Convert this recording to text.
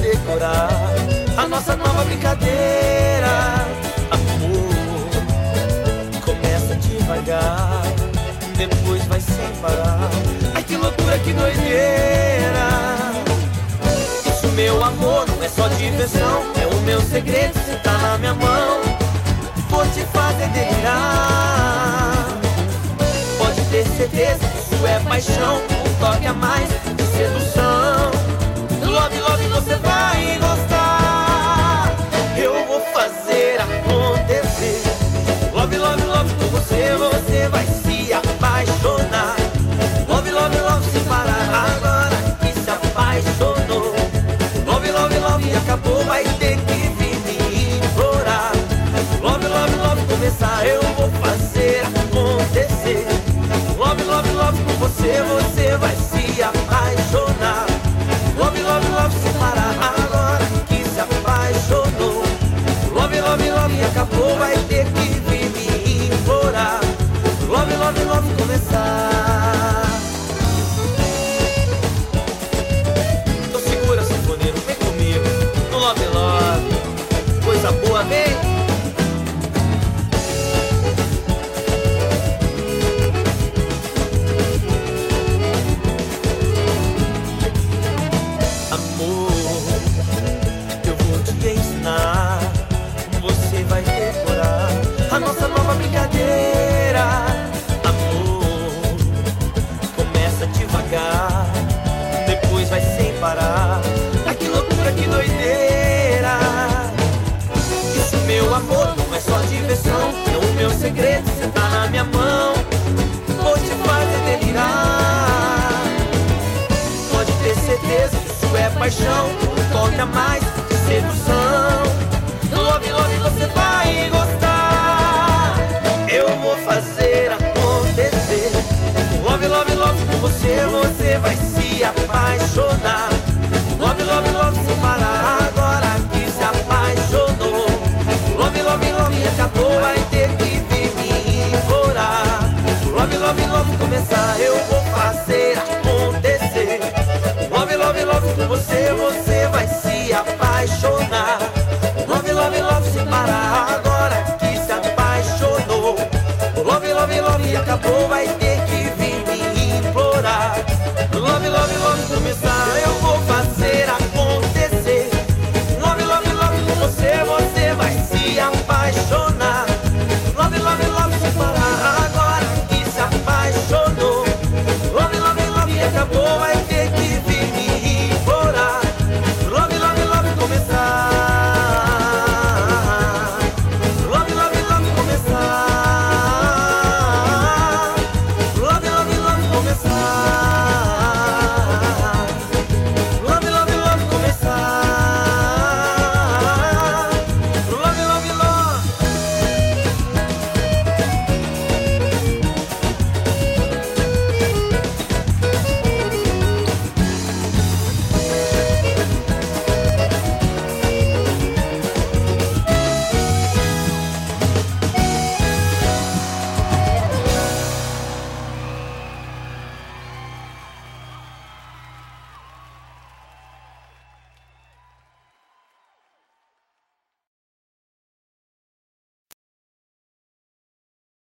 decorar a nossa nova brincadeira. Amor, começa devagar, depois vai sem parar. Ai que loucura, que doideira. Isso, meu amor, não é só diversão, é o meu segredo, cê tá na minha mão. Vou te fazer delirar. Pode ter certeza que isso é paixão, um toque a mais de sedução. Love, love, você vai gostar. Eu vou fazer acontecer. Love, love, love, com você, você vai se apaixonar. Love, love, love, sem parar, agora que se apaixonou. Love, love, love, acabou, vai ter que vir me implorar. Love, love, love, começar, eu vou fazer acontecer. Love, love, love, com você, você vai se apaixonar. Love, love, love, sem parar, agora que se apaixonou. Love, love, love, acabou, vai ter que vir me implorar. Love, love, love, começar. Tô segura, sanfoneiro, vem comigo no Love, love, coisa boa, vem. Você vai decorar a nossa nova brincadeira. Amor, começa devagar, depois vai sem parar. Ai que loucura, que doideira. Isso, meu amor, não é só diversão, é o meu segredo, cê tá na minha mão. Vou te fazer delirar. Pode ter certeza que isso é paixão, um toque a mais de sedução. Love, love, você vai gostar. Eu vou fazer acontecer. Love, love, love, com você, você vai se apaixonar.